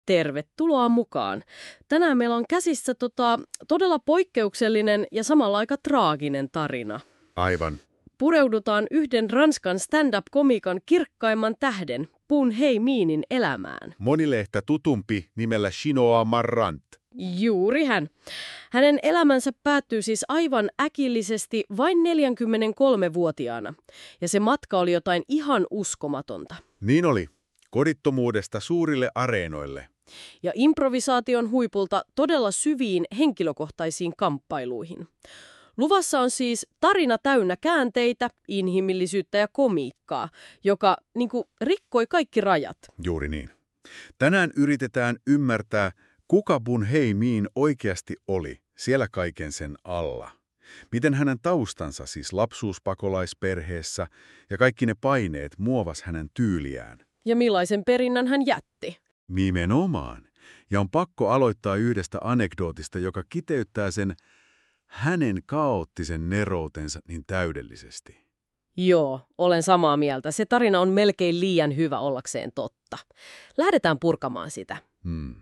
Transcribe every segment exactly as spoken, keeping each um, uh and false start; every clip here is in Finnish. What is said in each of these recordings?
Tervetuloa mukaan. Tänään meillä on käsissä tota, todella poikkeuksellinen ja samalla aika traaginen tarina. Aivan. Pureudutaan yhden Ranskan stand-up-komikan kirkkaimman tähden, Bun Hei Minin elämään. Monille ehkä tutumpi nimellä Chinoa Marrant. Juuri hän. Hänen elämänsä päättyy siis aivan äkillisesti vain neljäkymmentäkolmevuotiaana. Ja se matka oli jotain ihan uskomatonta. Niin oli. Kodittomuudesta suurille areenoille. Ja improvisaation huipulta todella syviin henkilökohtaisiin kamppailuihin. Luvassa on siis tarina täynnä käänteitä, inhimillisyyttä ja komiikkaa, joka niin kuin, rikkoi kaikki rajat. Juuri niin. Tänään yritetään ymmärtää, kuka Bun Hei Min oikeasti oli siellä kaiken sen alla. Miten hänen taustansa, siis lapsuuspakolaisperheessä ja kaikki ne paineet muovas hänen tyyliään. Ja millaisen perinnän hän jätti. Nimenomaan. Ja on pakko aloittaa yhdestä anekdootista, joka kiteyttää sen hänen kaoottisen neroutensa niin täydellisesti. Joo, olen samaa mieltä. Se tarina on melkein liian hyvä ollakseen totta. Lähdetään purkamaan sitä. Hmm.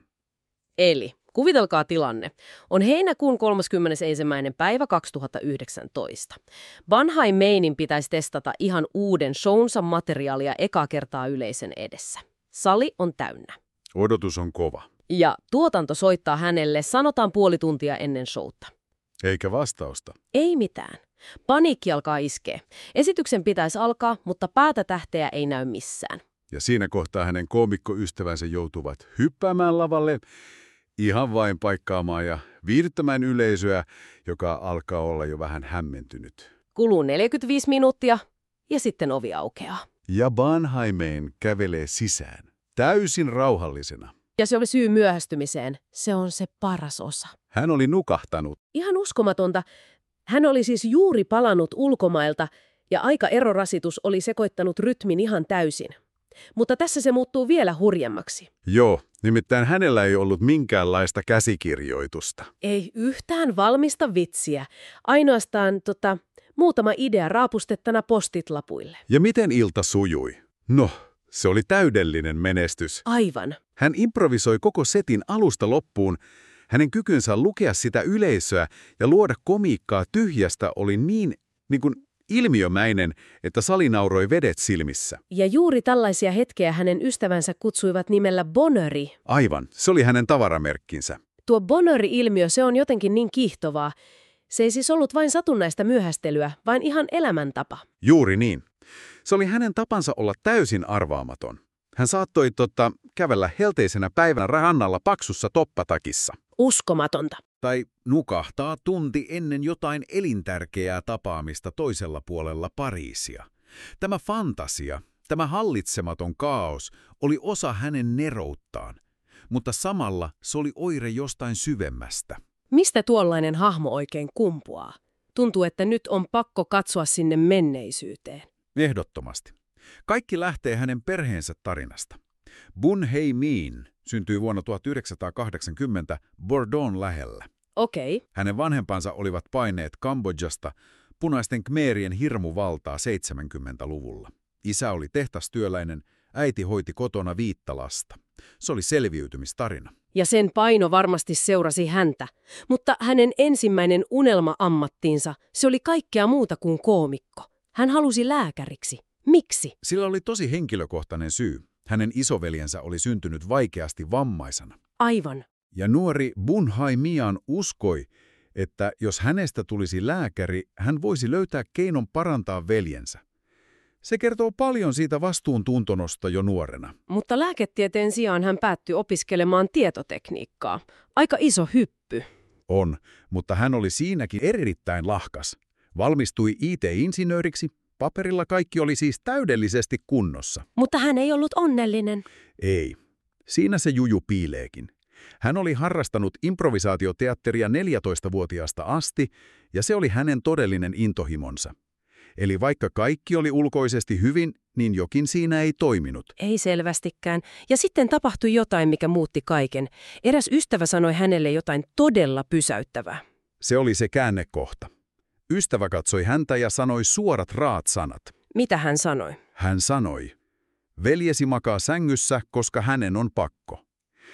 Eli, kuvitelkaa tilanne. On heinäkuun kolmaskymmenesensimmäinen päivä kaksituhattayhdeksäntoista. Bun Hei Minin pitäisi testata ihan uuden shownsa materiaalia ekaa kertaa yleisön edessä. Sali on täynnä. Odotus on kova. Ja tuotanto soittaa hänelle sanotaan puoli tuntia ennen showta. Eikä vastausta. Ei mitään. Paniikki alkaa iskeä. Esityksen pitäisi alkaa, mutta päätä tähteä ei näy missään. Ja siinä kohtaa hänen koomikkoystävänsä joutuvat hyppäämään lavalle, ihan vain paikkaamaan ja viihdyttämään yleisöä, joka alkaa olla jo vähän hämmentynyt. Kuluu neljäkymmentäviisi minuuttia ja sitten ovi aukeaa. Ja Bun Hei Min kävelee sisään, täysin rauhallisena. Ja se oli syy myöhästymiseen. Se on se paras osa. Hän oli nukahtanut. Ihan uskomatonta. Hän oli siis juuri palannut ulkomailta ja aikaerorasitus oli sekoittanut rytmin ihan täysin. Mutta tässä se muuttuu vielä hurjemmaksi. Joo, nimittäin hänellä ei ollut minkäänlaista käsikirjoitusta. Ei yhtään valmista vitsiä. Ainoastaan tota, muutama idea raapustettana postitlapuille. Ja miten ilta sujui? No, se oli täydellinen menestys. Aivan. Hän improvisoi koko setin alusta loppuun. Hänen kykynsä lukea sitä yleisöä ja luoda komiikkaa tyhjästä oli niin, niin kuin ilmiömäinen, että sali nauroi vedet silmissä. Ja juuri tällaisia hetkiä hänen ystävänsä kutsuivat nimellä bonheurie. Aivan, se oli hänen tavaramerkkinsä. Tuo bonheur-ilmiö, se on jotenkin niin kiihtovaa. Se ei siis ollut vain satunnaista myöhästelyä, vaan ihan elämäntapa. Juuri niin. Se oli hänen tapansa olla täysin arvaamaton. Hän saattoi totta, kävellä helteisenä päivänä rannalla paksussa toppatakissa. Uskomatonta. Tai nukahtaa tunti ennen jotain elintärkeää tapaamista toisella puolella Pariisia. Tämä fantasia, tämä hallitsematon kaos oli osa hänen nerouttaan, mutta samalla se oli oire jostain syvemmästä. Mistä tuollainen hahmo oikein kumpuaa? Tuntuu, että nyt on pakko katsoa sinne menneisyyteen. Ehdottomasti. Kaikki lähtee hänen perheensä tarinasta. Bun Hei Min syntyi vuonna tuhatyhdeksänsataakahdeksankymmentä Bordeauxn lähellä. Okei. Okay. Hänen vanhempansa olivat paineet Kambodžasta punaisten khmerien hirmuvaltaa seitsemänkymmentäluvulla. Isä oli tehtastyöläinen, äiti hoiti kotona viittä lasta. Se oli selviytymistarina. Ja sen paino varmasti seurasi häntä, mutta hänen ensimmäinen unelma-ammattiinsa, se oli kaikkea muuta kuin koomikko. Hän halusi lääkäriksi. Miksi? Sillä oli tosi henkilökohtainen syy. Hänen isoveljensä oli syntynyt vaikeasti vammaisena. Aivan. Ja nuori Bun Hei Min uskoi, että jos hänestä tulisi lääkäri, hän voisi löytää keinon parantaa veljensä. Se kertoo paljon siitä vastuuntuntonosta jo nuorena. Mutta lääketieteen sijaan hän päättyi opiskelemaan tietotekniikkaa. Aika iso hyppy. On, mutta hän oli siinäkin erittäin lahkas. Valmistui I T-insinööriksi. Paperilla kaikki oli siis täydellisesti kunnossa. Mutta hän ei ollut onnellinen. Ei. Siinä se juju piileekin. Hän oli harrastanut improvisaatioteatteria neljätoistavuotiaasta asti, ja se oli hänen todellinen intohimonsa. Eli vaikka kaikki oli ulkoisesti hyvin, niin jokin siinä ei toiminut. Ei selvästikään. Ja sitten tapahtui jotain, mikä muutti kaiken. Eräs ystävä sanoi hänelle jotain todella pysäyttävää. Se oli se käännekohta. Ystävä katsoi häntä ja sanoi suorat raat sanat. Mitä hän sanoi? Hän sanoi, veljesi makaa sängyssä, koska hänen on pakko.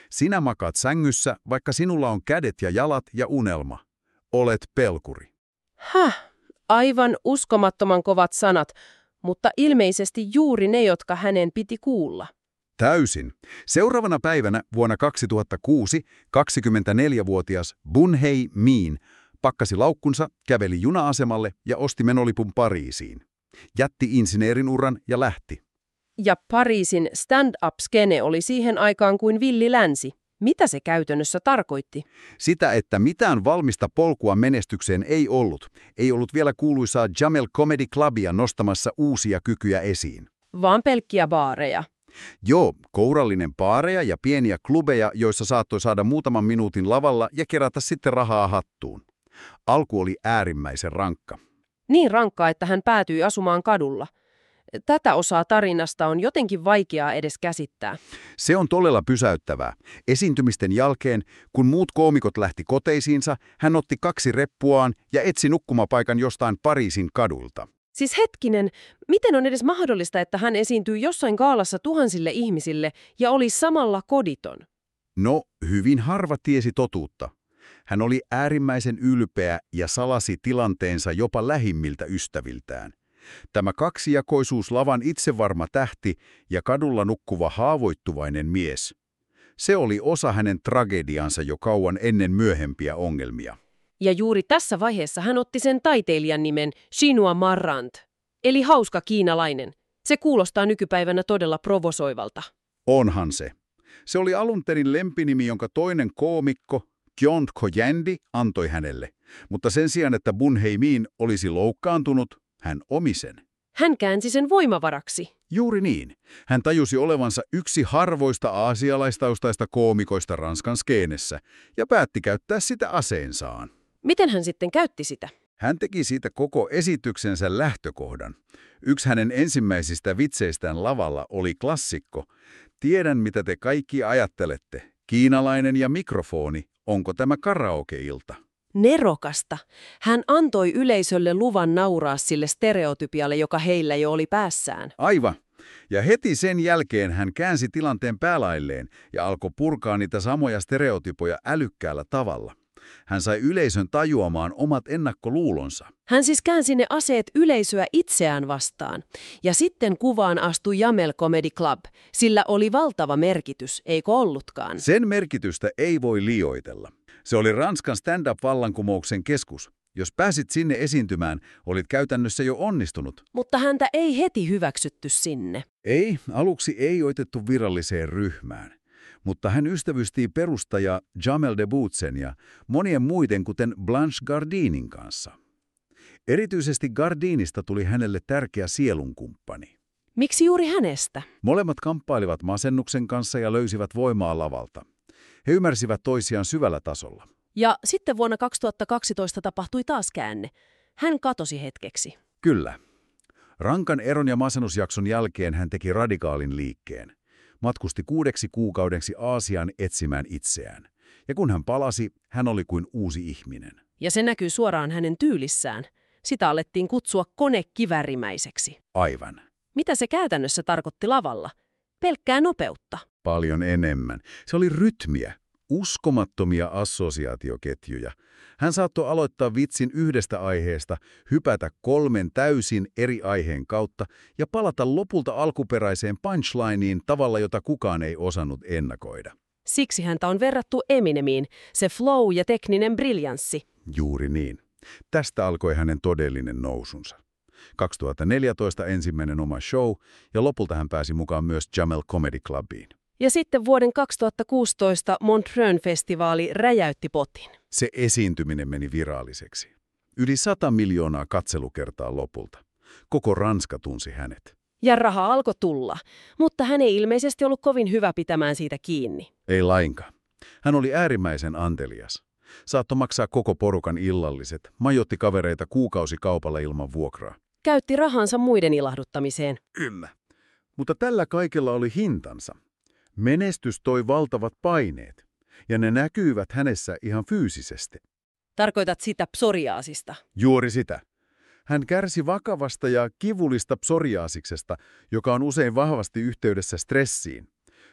Sinä makaat sängyssä, vaikka sinulla on kädet ja jalat ja unelma. Olet pelkuri. Häh, aivan uskomattoman kovat sanat, mutta ilmeisesti juuri ne, jotka hänen piti kuulla. Täysin. Seuraavana päivänä vuonna kaksituhattakuusi kaksikymmentäneljävuotias Bun-Hei Min pakkasi laukkunsa, käveli juna-asemalle ja osti menolipun Pariisiin. Jätti insinöörin uran ja lähti. Ja Pariisin stand-up-skene oli siihen aikaan kuin villi länsi. Mitä se käytännössä tarkoitti? Sitä, että mitään valmista polkua menestykseen ei ollut. Ei ollut vielä kuuluisaa Jamel Comedy Clubia nostamassa uusia kykyjä esiin. Vaan pelkkiä baareja. Joo, kourallinen baareja ja pieniä klubeja, joissa saattoi saada muutaman minuutin lavalla ja kerätä sitten rahaa hattuun. Alku oli äärimmäisen rankka. Niin rankkaa, että hän päätyi asumaan kadulla. Tätä osaa tarinasta on jotenkin vaikeaa edes käsittää. Se on todella pysäyttävää. Esiintymisten jälkeen, kun muut koomikot lähti koteisiinsa, hän otti kaksi reppuaan ja etsi nukkumapaikan jostain Pariisin kadulta. Siis hetkinen, miten on edes mahdollista, että hän esiintyy jossain gaalassa tuhansille ihmisille ja oli samalla koditon? No, hyvin harva tiesi totuutta. Hän oli äärimmäisen ylpeä ja salasi tilanteensa jopa lähimmiltä ystäviltään. Tämä kaksijakoisuus lavan itsevarma tähti ja kadulla nukkuva haavoittuvainen mies. Se oli osa hänen tragediansa jo kauan ennen myöhempiä ongelmia. Ja juuri tässä vaiheessa hän otti sen taiteilijan nimen Chinois Marrant, eli hauska kiinalainen. Se kuulostaa nykypäivänä todella provosoivalta. Onhan se. Se oli alun perin lempinimi, jonka toinen koomikko, Kion Kojandi, antoi hänelle. Mutta sen sijaan, että Bun-Hei Min olisi loukkaantunut, hän omi sen. Hän käänsi sen voimavaraksi. Juuri niin. Hän tajusi olevansa yksi harvoista aasialaistaustaista koomikoista Ranskan skeenessä ja päätti käyttää sitä aseensaan. Miten hän sitten käytti sitä? Hän teki siitä koko esityksensä lähtökohdan. Yksi hänen ensimmäisistä vitseistään lavalla oli klassikko. Tiedän, mitä te kaikki ajattelette. Kiinalainen ja mikrofoni. Onko tämä karaoke-ilta? Nerokasta. Hän antoi yleisölle luvan nauraa sille stereotypialle, joka heillä jo oli päässään. Aivan. Ja heti sen jälkeen hän käänsi tilanteen päälailleen ja alkoi purkaa niitä samoja stereotypoja älykkäällä tavalla. Hän sai yleisön tajuamaan omat ennakkoluulonsa. Hän siis käänsi ne aseet yleisöä itseään vastaan. Ja sitten kuvaan astui Jamel Comedy Club. Sillä oli valtava merkitys, eikö ollutkaan? Sen merkitystä ei voi liioitella. Se oli Ranskan stand-up-vallankumouksen keskus. Jos pääsit sinne esiintymään, olit käytännössä jo onnistunut. Mutta häntä ei heti hyväksytty sinne. Ei, aluksi ei otettu viralliseen ryhmään. Mutta hän ystävystyi perustaja Jamel Debbouzen ja monien muiden, kuten Blanche Gardinin kanssa. Erityisesti Gardinista tuli hänelle tärkeä sielunkumppani. Miksi juuri hänestä? Molemmat kamppailivat masennuksen kanssa ja löysivät voimaa lavalta. He ymmärsivät toisiaan syvällä tasolla. Ja sitten vuonna kaksituhattakaksitoista tapahtui taas käänne. Hän katosi hetkeksi. Kyllä. Rankan eron ja masennusjakson jälkeen hän teki radikaalin liikkeen. Matkusti kuudeksi kuukaudeksi Aasiaan etsimään itseään. Ja kun hän palasi, hän oli kuin uusi ihminen. Ja se näkyy suoraan hänen tyylissään. Sitä alettiin kutsua konekivärimäiseksi. Aivan. Mitä se käytännössä tarkoitti lavalla? Pelkkää nopeutta. Paljon enemmän. Se oli rytmiä, uskomattomia assosiaatioketjuja. Hän saattoi aloittaa vitsin yhdestä aiheesta, hypätä kolmen täysin eri aiheen kautta ja palata lopulta alkuperäiseen punchlineen tavalla, jota kukaan ei osannut ennakoida. Siksi häntä on verrattu Eminemiin, se flow ja tekninen briljanssi. Juuri niin. Tästä alkoi hänen todellinen nousunsa. kaksituhattaneljätoista ensimmäinen oma show ja lopulta hän pääsi mukaan myös Jamel Comedy Clubiin. Ja sitten vuoden kaksituhattakuusitoista Montreux-festivaali räjäytti potin. Se esiintyminen meni viraaliseksi. Yli sata miljoonaa katselukertaa lopulta. Koko Ranska tunsi hänet. Ja raha alkoi tulla, mutta hän ei ilmeisesti ollut kovin hyvä pitämään siitä kiinni. Ei lainkaan. Hän oli äärimmäisen antelias. Saattoi maksaa koko porukan illalliset, majoitti kavereita kuukausikaupalla ilman vuokraa. Käytti rahansa muiden ilahduttamiseen. Kyllä. Mutta tällä kaikella oli hintansa. Menestys toi valtavat paineet, ja ne näkyivät hänessä ihan fyysisesti. Tarkoitat sitä psoriaasista? Juuri sitä. Hän kärsi vakavasta ja kivullista psoriaasiksesta, joka on usein vahvasti yhteydessä stressiin.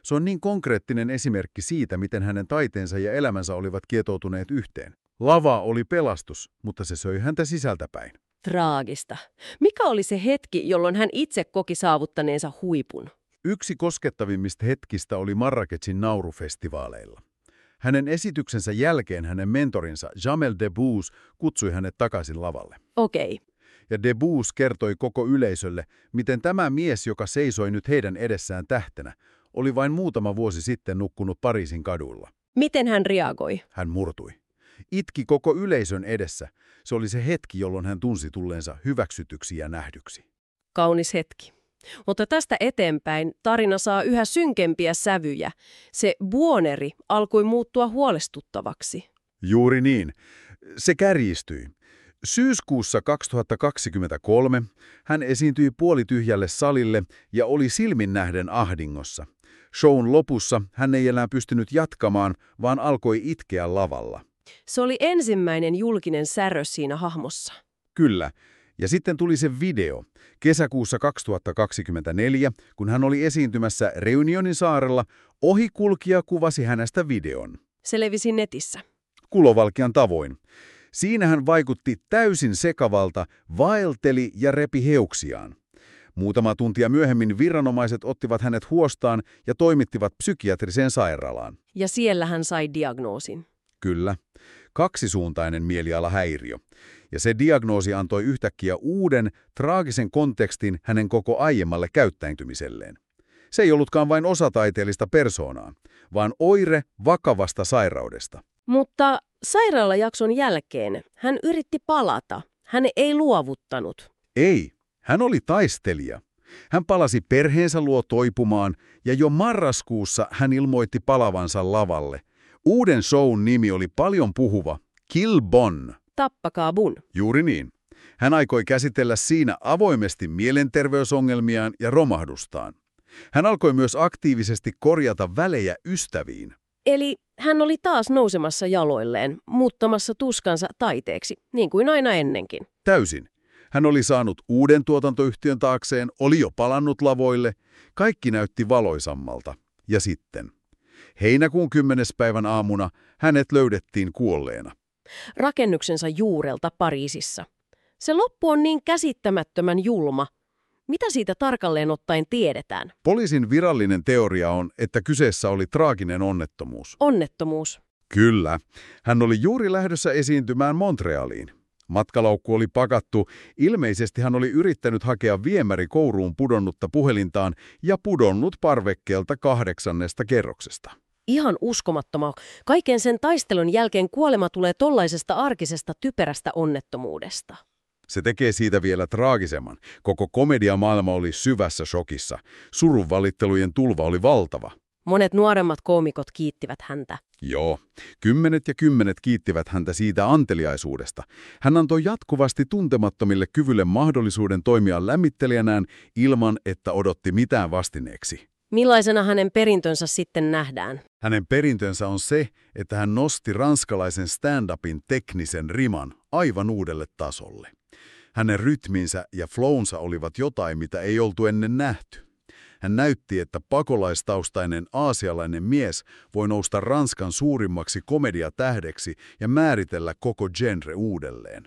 Se on niin konkreettinen esimerkki siitä, miten hänen taiteensa ja elämänsä olivat kietoutuneet yhteen. Lava oli pelastus, mutta se söi häntä sisältäpäin. Traagista. Mikä oli se hetki, jolloin hän itse koki saavuttaneensa huipun? Yksi koskettavimmista hetkistä oli Marrakechin naurufestivaaleilla. Hänen esityksensä jälkeen hänen mentorinsa Jamel Debbouze kutsui hänet takaisin lavalle. Okei. Ja Debbouze kertoi koko yleisölle, miten tämä mies, joka seisoi nyt heidän edessään tähtenä, oli vain muutama vuosi sitten nukkunut Pariisin kaduilla. Miten hän reagoi? Hän murtui. Itki koko yleisön edessä. Se oli se hetki, jolloin hän tunsi tulleensa hyväksytyksi ja nähdyksi. Kaunis hetki. Mutta tästä eteenpäin tarina saa yhä synkempiä sävyjä. Se Buoneri alkoi muuttua huolestuttavaksi. Juuri niin. Se kärjistyi. Syyskuussa kaksituhattakaksikymmentäkolme hän esiintyi puolityhjälle salille ja oli silmin nähden ahdingossa. Shown lopussa hän ei enää pystynyt jatkamaan, vaan alkoi itkeä lavalla. Se oli ensimmäinen julkinen särös siinä hahmossa. Kyllä. Ja sitten tuli se video. Kesäkuussa kaksituhattakaksikymmentäneljä, kun hän oli esiintymässä Reunionin saarella, ohikulkija kuvasi hänestä videon. Se levisi netissä. Kulovalkean tavoin. Siinä hän vaikutti täysin sekavalta, vaelteli ja repi heuksiaan. Muutama tuntia myöhemmin viranomaiset ottivat hänet huostaan ja toimittivat psykiatriseen sairaalaan. Ja siellä hän sai diagnoosin. Kyllä. Kaksisuuntainen mielialahäiriö. Ja se diagnoosi antoi yhtäkkiä uuden, traagisen kontekstin hänen koko aiemmalle käyttäytymiselleen. Se ei ollutkaan vain osataiteellista persoonaa, vaan oire vakavasta sairaudesta. Mutta sairaalajakson jälkeen hän yritti palata. Hän ei luovuttanut. Ei, hän oli taistelija. Hän palasi perheensä luo toipumaan ja jo marraskuussa hän ilmoitti palavansa lavalle. Uuden shown nimi oli paljon puhuva, Kill Bon. Tappakaa Bun. Juuri niin. Hän aikoi käsitellä siinä avoimesti mielenterveysongelmiaan ja romahdustaan. Hän alkoi myös aktiivisesti korjata välejä ystäviin. Eli hän oli taas nousemassa jaloilleen, muuttamassa tuskansa taiteeksi, niin kuin aina ennenkin. Täysin. Hän oli saanut uuden tuotantoyhtiön taakseen, oli jo palannut lavoille. Kaikki näytti valoisammalta. Ja sitten. Heinäkuun kymmenes päivän aamuna hänet löydettiin kuolleena. Rakennuksensa juurelta Pariisissa. Se loppu on niin käsittämättömän julma. Mitä siitä tarkalleen ottaen tiedetään? Poliisin virallinen teoria on, että kyseessä oli traaginen onnettomuus. Onnettomuus. Kyllä. Hän oli juuri lähdössä esiintymään Montrealiin. Matkalaukku oli pakattu. Ilmeisesti hän oli yrittänyt hakea viemäri kouruun pudonnutta puhelintaan ja pudonnut parvekkeelta kahdeksannesta kerroksesta. Ihan uskomattomaa. Kaiken sen taistelun jälkeen kuolema tulee tollaisesta arkisesta typerästä onnettomuudesta. Se tekee siitä vielä traagisemman. Koko komediamaailma oli syvässä shokissa. Surunvalittelujen tulva oli valtava. Monet nuoremmat koomikot kiittivät häntä. Joo, kymmenet ja kymmenet kiittivät häntä siitä anteliaisuudesta. Hän antoi jatkuvasti tuntemattomille kyvylle mahdollisuuden toimia lämmittelijänään ilman, että odotti mitään vastineeksi. Millaisena hänen perintönsä sitten nähdään? Hänen perintönsä on se, että hän nosti ranskalaisen stand-upin teknisen riman aivan uudelle tasolle. Hänen rytminsä ja flownsa olivat jotain, mitä ei oltu ennen nähty. Hän näytti, että pakolaistaustainen aasialainen mies voi nousta Ranskan suurimmaksi komediatähdeksi ja määritellä koko genre uudelleen.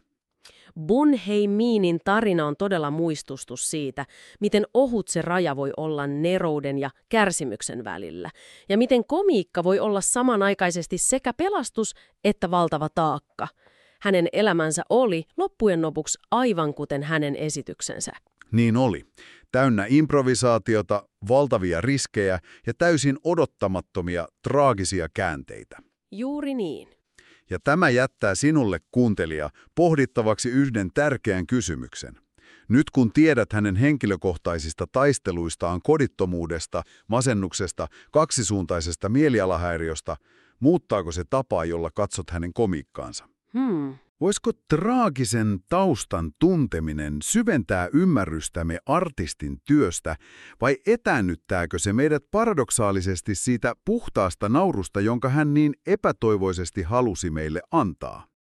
Bun Hei Minin tarina on todella muistustus siitä, miten ohut se raja voi olla nerouden ja kärsimyksen välillä, ja miten komiikka voi olla samanaikaisesti sekä pelastus että valtava taakka. Hänen elämänsä oli loppujen lopuksi aivan kuten hänen esityksensä. Niin oli. Täynnä improvisaatiota, valtavia riskejä ja täysin odottamattomia, traagisia käänteitä. Juuri niin. Ja tämä jättää sinulle, kuuntelija, pohdittavaksi yhden tärkeän kysymyksen. Nyt kun tiedät hänen henkilökohtaisista taisteluistaan kodittomuudesta, masennuksesta, kaksisuuntaisesta mielialahäiriöstä, muuttaako se tapaa, jolla katsot hänen komiikkaansa? Hmm. Voisiko traagisen taustan tunteminen syventää ymmärrystämme artistin työstä, vai etäännyttääkö se meidät paradoksaalisesti siitä puhtaasta naurusta, jonka hän niin epätoivoisesti halusi meille antaa?